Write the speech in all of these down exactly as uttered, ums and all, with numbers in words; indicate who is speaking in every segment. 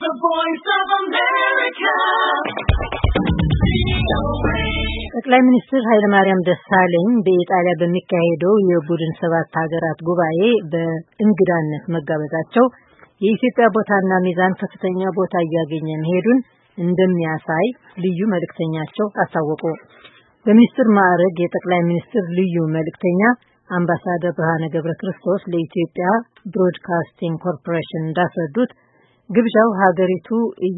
Speaker 1: The Voice of America.
Speaker 2: ጠቅላይ ሚኒስትር ኃይለማርያም ደሳለኝ በኢጣሊያ በሚካሄደው የቡድን ሰባት ሀገራት ጉባኤ በእንግዳነት መጋበዛቸው የኢትዮጵያ ቦታና ሚዛን ከፍተኛ ቦታ እያገኘ መሄዱን እንደሚያሳይ ልዩ መልእክተኛቸው አስታወቁ። በሚኒስትር ማዕረግ የጠቅላይ ሚኒስትር ልዩ መልእክተኛ አምባሳደር ብርሃነ ገብረክርስቶስ ለኢትዮጵያ ብሮድካስቲንግ ኮርፖሬሽን እንዳስረዱት ግብዣው ሀገሪቱ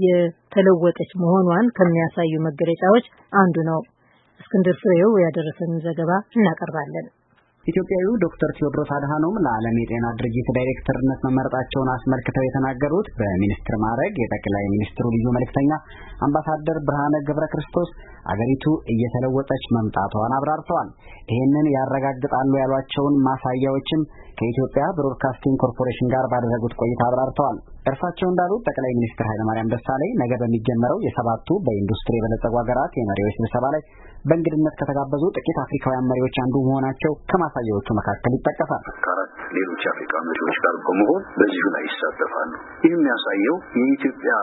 Speaker 2: እየተለወጠች መሆኗን ከሚያሳዩ መገለጫዎች አንዱ ነው። እስክንድር ፍሬው ያደረሰን ዘገባ እናቀርባለን።
Speaker 3: ኢትዮጵያዊው ዶክተር ቴዎድሮስ አድሃኖም ለዓለም የጤና ድርጅት ዳይሬክተርነት መመረጣቸውን አስመልክተው የተናገሩት በሚኒስትር ማዕረግ የጠቅላይ ሚኒስትሩ ልዩ መልእክተኛ አምባሳደር ብርሃነ ገብረክርስቶስ አገሪቱ እየተለወጠች መምጣቷን አብራርተዋል። ይህንን ያረጋግጣሉ ያሏቸውን ማሳያዎችም ከኢትዮጵያ ብሮድካስቲንግ ኮርፖሬሽን ጋር ባደረጉት ቆይታ አብራርተዋል። እርሳቸው እንዳሉት ጠቅላይ ሚኒስትር ኃይለማርያም ደሳለኝ ነገ በሚጀመረው የሰባቱ በኢንዱስትሪ የበለጸጉ ሀገራት የመሪዎች ስብሰባ ላይ በእንግድነት ከተጋበዙ ጥቂት አፍሪካውያን መሪዎች አንዱ መሆናቸው ከማሳያዎቹ መካከል ይጠቀሳል።
Speaker 4: ከአራት ሌሎች አፍሪካ መሪዎች ጋር በመሆን በዚሁ ላይ ይሳተፋሉ። ይህ የሚያሳየው የኢትዮጵያ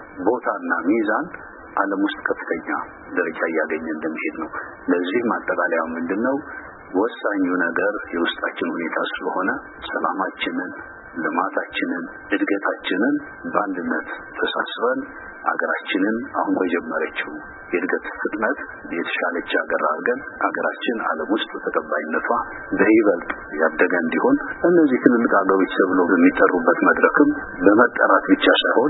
Speaker 4: ቦታና ሚዛን ዓለም ውስጥ ከፍተኛ ደረጃ እያገኘ እንደሚሄድ ነው። ለዚህ ማጠቃለያው ምንድነው? ወሳኙ ነገር የውስጣችን ሁኔታ ስለሆነ ሰላማችንን፣ ልማታችንን፣ እድገታችንን በአንድነት ተሳስበን አገራችንን አሁን በጀመረችው የእድገት ፍጥነት የተሻለች ሀገር አድርገን ሀገራችን ዓለም ውስጥ ተቀባይነቷ በይበልጥ ያደገ እንዲሆን እነዚህ ትልልቅ ሀገሮች ተብለው በሚጠሩበት መድረክም በመጠራት ብቻ ሳይሆን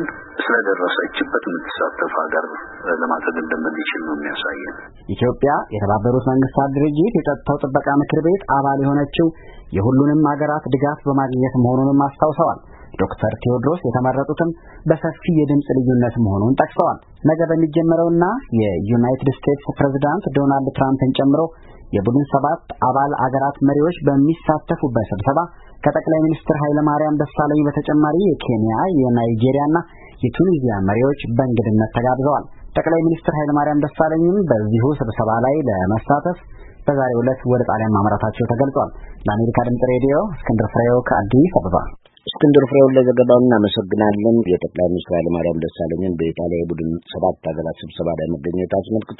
Speaker 4: ስለደረሰችበት የምትሳተፍ ሀገር ለማድረግ እንደምንችል ነው የሚያሳየን።
Speaker 3: ኢትዮጵያ የተባበሩት መንግስታት ድርጅት የጸጥታው ጥበቃ ምክር ቤት አባል የሆነችው የሁሉንም ሀገራት ድጋፍ በማግኘት መሆኑንም አስታውሰዋል። ዶክተር ቴዎድሮስ የተመረጡትም በሰፊ የድምጽ ልዩነት መሆኑን ጠቅሰዋል። ነገ በሚጀመረውና የዩናይትድ ስቴትስ ፕሬዝዳንት ዶናልድ ትራምፕን ጨምሮ የቡድን ሰባት አባል አገራት መሪዎች በሚሳተፉበት ስብሰባ ከጠቅላይ ሚኒስትር ኃይለማርያም ደሳለኝ በተጨማሪ የኬንያ፣ የናይጄሪያና የቱኒዚያ መሪዎች በእንግድነት ተጋብዘዋል። ጠቅላይ ሚኒስትር ኃይለማርያም ደሳለኝም በዚሁ ስብሰባ ላይ ለመሳተፍ በዛሬው ዕለት ወደ ጣሊያን ማምራታቸው ተገልጿል። ለአሜሪካ ድምጽ ሬዲዮ እስክንድር ፍሬው ከአዲስ አበባ።
Speaker 5: እስክንድር ፍሬው ለዘገባው እናመሰግናለን። የጠቅላይ ሚኒስትር ኃይለማርያም ደሳለኝን በኢጣሊያ የቡድን ሰባት ሀገራት ስብሰባ ላይ መገኘት አስመልክቶ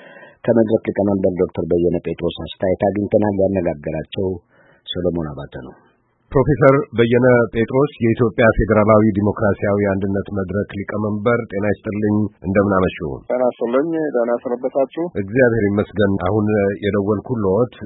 Speaker 5: ከመድረክ ሊቀመንበር ዶክተር በየነ ጴጥሮስ አስተያየት አግኝተናል። ያነጋገራቸው ሰሎሞን አባተ ነው።
Speaker 6: ፕሮፌሰር በየነ ጴጥሮስ የኢትዮጵያ ፌዴራላዊ ዲሞክራሲያዊ አንድነት መድረክ ሊቀመንበር፣ ጤና ይስጥልኝ። እንደምን አመሹ?
Speaker 7: ጤና ይስጥልኝ። ደህና ሰነበታችሁ?
Speaker 6: እግዚአብሔር ይመስገን። አሁን የደወልኩልዎት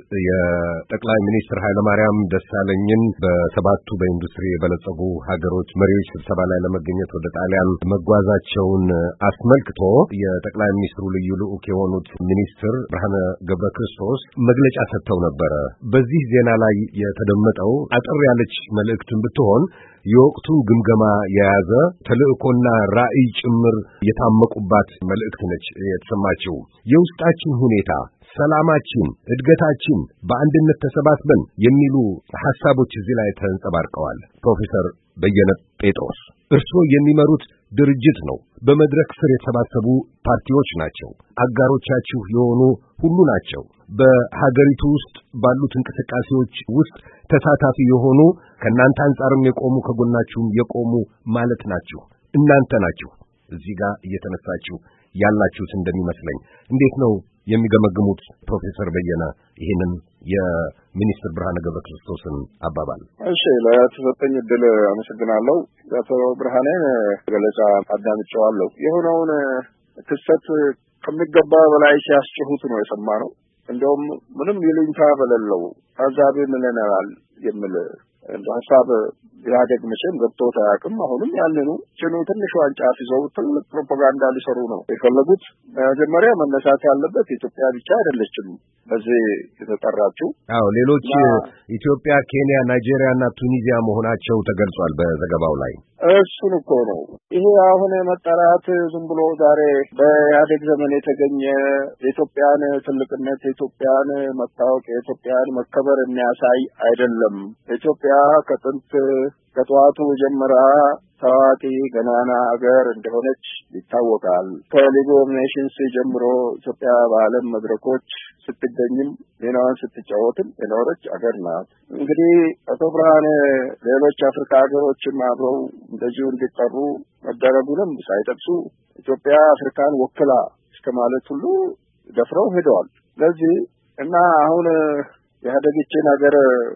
Speaker 6: የጠቅላይ ሚኒስትር ኃይለማርያም ደሳለኝን በሰባቱ በኢንዱስትሪ የበለጸጉ ሀገሮች መሪዎች ስብሰባ ላይ ለመገኘት ወደ ጣሊያን መጓዛቸውን አስመልክቶ የጠቅላይ ሚኒስትሩ ልዩ ልዑክ የሆኑት ሚኒስትር ብርሃነ ገብረክርስቶስ መግለጫ ሰጥተው ነበረ። በዚህ ዜና ላይ የተደመጠው አጠር ያለች መልእክትን ብትሆን የወቅቱን ግምገማ የያዘ ተልእኮና ራዕይ ጭምር የታመቁባት መልእክት ነች የተሰማችው። የውስጣችን ሁኔታ፣ ሰላማችን፣ እድገታችን፣ በአንድነት ተሰባስበን የሚሉ ሐሳቦች እዚህ ላይ ተንጸባርቀዋል። ፕሮፌሰር በየነ ጴጥሮስ እርስዎ የሚመሩት ድርጅት ነው። በመድረክ ስር የተሰባሰቡ ፓርቲዎች ናቸው። አጋሮቻችሁ የሆኑ ሁሉ ናቸው። በሀገሪቱ ውስጥ ባሉት እንቅስቃሴዎች ውስጥ ተሳታፊ የሆኑ ከእናንተ አንጻርም የቆሙ ከጎናችሁም የቆሙ ማለት ናችሁ። እናንተ ናችሁ እዚህ ጋር እየተነሳችሁ ያላችሁት እንደሚመስለኝ። እንዴት ነው የሚገመግሙት ፕሮፌሰር በየነ ይህንን የሚኒስትር ብርሃነ ገብረክርስቶስን አባባል?
Speaker 7: እሺ፣ ለተሰጠኝ ዕድል አመሰግናለሁ። አቶ ብርሃኔ ገለጻ አዳምጬዋለሁ። የሆነውን ክስተት ከሚገባ በላይ ሲያስጨሁት ነው የሰማነው። እንደውም ምንም ይሉኝታ በሌለው ታዛቢ ምንነናል የሚል እንደ ሐሳብ ያደግ መቼም ገብቶት አያውቅም። አሁንም ያንኑ ጭኑ ትንሽ ዋንጫ ይዘው ትልቅ ፕሮፓጋንዳ ሊሰሩ ነው የፈለጉት። መጀመሪያ መነሳት ያለበት ኢትዮጵያ ብቻ አይደለችም በዚህ የተጠራችው።
Speaker 6: አዎ፣ ሌሎች ኢትዮጵያ፣ ኬንያ፣ ናይጄሪያ እና ቱኒዚያ መሆናቸው ተገልጿል በዘገባው ላይ።
Speaker 7: እሱን እኮ ነው ይሄ አሁን መጠራት ዝም ብሎ ዛሬ በኢህአዴግ ዘመን የተገኘ የኢትዮጵያን ትልቅነት፣ የኢትዮጵያን መታወቅ፣ የኢትዮጵያን መከበር የሚያሳይ አይደለም። ኢትዮጵያ ከጥንት ከጠዋቱ ጀምራ ታዋቂ ገናና ሀገር እንደሆነች ይታወቃል። ከሊግ ኦፍ ኔሽንስ ጀምሮ ኢትዮጵያ በዓለም መድረኮች ስትገኝም ሚናዋን ስትጫወትም የኖረች ሀገር ናት። እንግዲህ አቶ ብርሃኔ ሌሎች አፍሪካ ሀገሮችም አብረው እንደዚሁ እንዲጠሩ መደረጉንም ሳይጠቅሱ ኢትዮጵያ አፍሪካን ወክላ እስከማለት ሁሉ ደፍረው ሄደዋል። ስለዚህ እና አሁን የሀደግችን ሀገር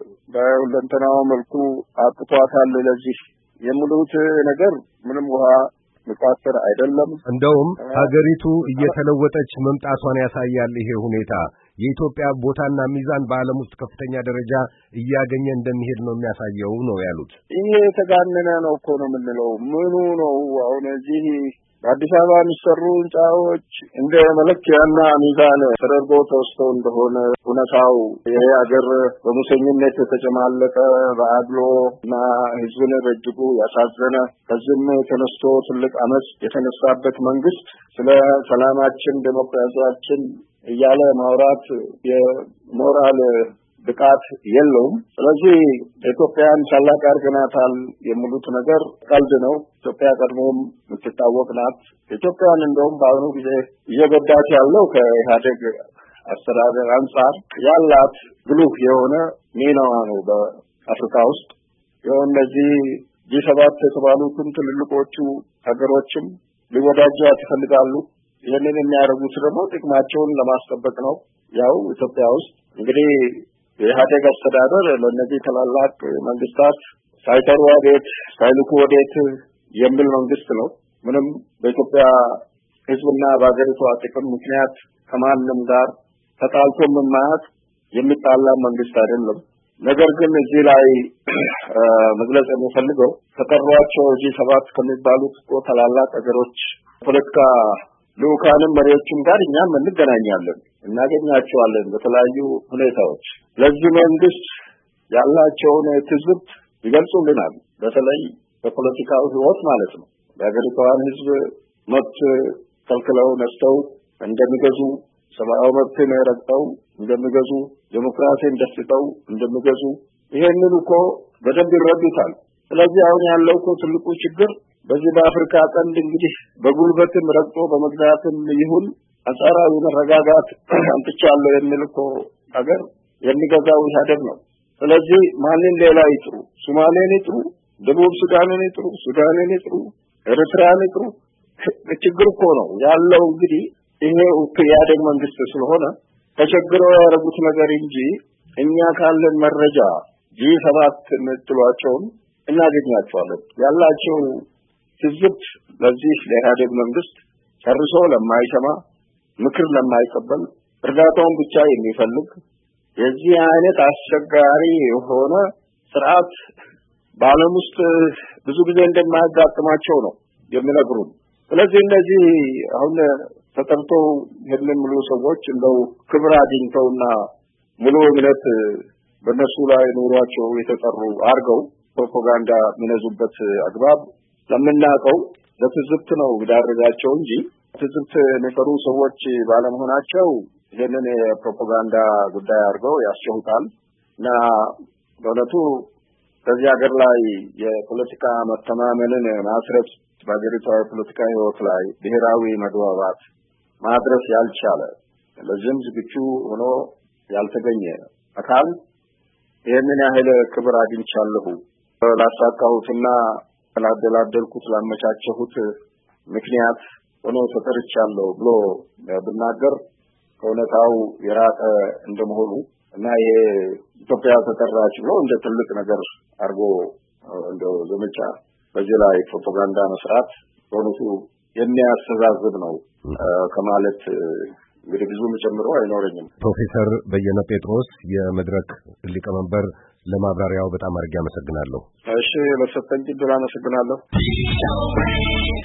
Speaker 7: በሁለንተናው መልኩ አጥቷታል ለዚህ የሙሉት ነገር ምንም ውሃ መቋጠር አይደለም።
Speaker 6: እንደውም ሀገሪቱ እየተለወጠች መምጣቷን ያሳያል ይሄ ሁኔታ። የኢትዮጵያ ቦታና ሚዛን በዓለም ውስጥ ከፍተኛ ደረጃ እያገኘ እንደሚሄድ ነው የሚያሳየው ነው ያሉት።
Speaker 7: ይሄ የተጋነነ ነው እኮ ነው የምንለው። ምኑ ነው አሁን እዚህ በአዲስ አበባ የሚሰሩ ህንጻዎች እንደ መለኪያና ሚዛን ተደርጎ ተወስደው እንደሆነ እውነታው ይሄ ሀገር በሙሰኝነት የተጨማለቀ በአድሎ እና ህዝብን በእጅጉ ያሳዘነ ከዚህም ተነስቶ ትልቅ አመፅ የተነሳበት መንግስት ስለ ሰላማችን ዴሞክራሲያችን እያለ ማውራት የሞራል ብቃት የለውም። ስለዚህ ኢትዮጵያን ታላቅ አድርገናታል የሚሉት ነገር ቀልድ ነው። ኢትዮጵያ ቀድሞም የምትታወቅ ናት። ኢትዮጵያን እንደውም በአሁኑ ጊዜ እየጎዳች ያለው ከኢህአዴግ አስተዳደር አንጻር ያላት ግሉፍ የሆነ ሚናዋ ነው። በአፍሪካ ውስጥ ይኸው እነዚህ ጂ ሰባት የተባሉትን ትልልቆቹ ሀገሮችም ሊወዳጇት ይፈልጋሉ። ይህንን የሚያደርጉት ደግሞ ጥቅማቸውን ለማስጠበቅ ነው። ያው ኢትዮጵያ ውስጥ እንግዲህ የኢህአዴግ አስተዳደር ለእነዚህ ታላላቅ መንግስታት ሳይጠሩ ወዴት ሳይልኩ ወዴት የሚል መንግስት ነው። ምንም በኢትዮጵያ ህዝብና በአገሪቷ ጥቅም ምክንያት ከማንም ጋር ተጣልቶ የማያውቅ የሚጣላ መንግስት አይደለም። ነገር ግን እዚህ ላይ መግለጽ የምፈልገው ከቀሯቸው ጂ ሰባት ከሚባሉት ታላላቅ ሀገሮች ፖለቲካ ልኡካንም መሪዎችም ጋር እኛም እንገናኛለን፣ እናገኛቸዋለን በተለያዩ ሁኔታዎች። ለዚህ መንግስት ያላቸውን ትዝብት ይገልጹልናል። በተለይ በፖለቲካው ህይወት ማለት ነው። በአገሪቷን ህዝብ መብት ከልክለው ነስተው እንደሚገዙ፣ ሰብአዊ መብትን ረግጠው እንደሚገዙ፣ ዴሞክራሲን ደፍጥጠው እንደሚገዙ ይሄንን እኮ በደንብ ይረዱታል። ስለዚህ አሁን ያለው እኮ ትልቁ ችግር በዚህ በአፍሪካ ቀንድ እንግዲህ በጉልበትም ረግጦ በመግዛትም ይሁን አንጻራዊ መረጋጋት አምጥቻለሁ የሚል እኮ ሀገር የሚገዛው ኢህአዴግ ነው። ስለዚህ ማንን ሌላ ይጥሩ፣ ሶማሌን ይጥሩ፣ ደቡብ ሱዳንን ይጥሩ፣ ሱዳንን ይጥሩ፣ ኤርትራን ይጥሩ፣ ችግር እኮ ነው ያለው። እንግዲህ ይሄ ኢህአዴግ መንግስት ስለሆነ ተቸግረው ያደረጉት ነገር እንጂ እኛ ካለን መረጃ ጂ ሰባት የምትሏቸውን እናገኛቸዋለን። ያላቸው ትዝብት ለዚህ ለኢህአዴግ መንግስት ጨርሶ ለማይሰማ፣ ምክር ለማይቀበል፣ እርዳታውን ብቻ የሚፈልግ የዚህ አይነት አስቸጋሪ የሆነ ስርዓት በዓለም ውስጥ ብዙ ጊዜ እንደማያጋጥማቸው ነው የሚነግሩን። ስለዚህ እነዚህ አሁን ተጠርተው ይህንን ሙሉ ሰዎች እንደው ክብር አግኝተውና ሙሉ እምነት በእነሱ ላይ ኑሯቸው የተጠሩ አድርገው ፕሮፓጋንዳ የሚነዙበት አግባብ ለምናውቀው ለትዝብት ነው ዳርጋቸው እንጂ ትዝብት የሚፈሩ ሰዎች ባለመሆናቸው ይህንን የፕሮፓጋንዳ ጉዳይ አድርገው ያስጨሁታል። እና በእውነቱ በዚህ ሀገር ላይ የፖለቲካ መተማመንን ማስረጽ፣ በሀገሪቷ የፖለቲካ ህይወት ላይ ብሔራዊ መግባባት ማድረስ ያልቻለ ለዚህም ዝግጁ ሆኖ ያልተገኘ አካል ይህንን ያህል ክብር አግኝቻለሁ ላሳካሁትና ላደላደልኩት ላመቻቸሁት ምክንያት ሆኖ ተጠርቻለሁ ብሎ ብናገር ከእውነታው የራቀ እንደመሆኑ እና የኢትዮጵያ ተጠራች ብሎ እንደ ትልቅ ነገር አድርጎ እንደው ዘመቻ በዚህ ላይ ፕሮፓጋንዳ መስራት በእውነቱ የሚያስተዛዝብ ነው ከማለት እንግዲህ ብዙ መጨመሩ አይኖርኝም።
Speaker 6: ፕሮፌሰር በየነ ጴጥሮስ የመድረክ ሊቀመንበር ለማብራሪያው በጣም አድርጌ አመሰግናለሁ።
Speaker 7: እሺ ለሰጠኝ ዕድል አመሰግናለሁ።